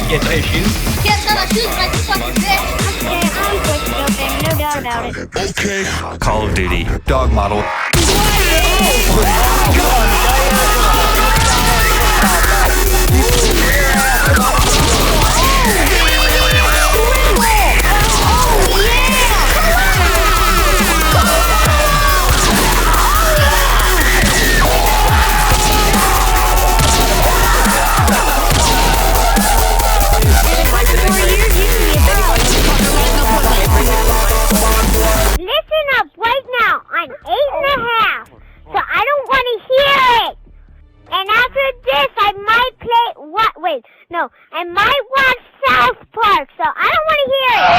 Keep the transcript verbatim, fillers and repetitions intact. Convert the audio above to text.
Yes, I assume. Yes, I'm a shoot my fucking bitch. Okay, I'm quick, okay, no doubt about it. Okay. Call of Duty. Dog model. Oh my god!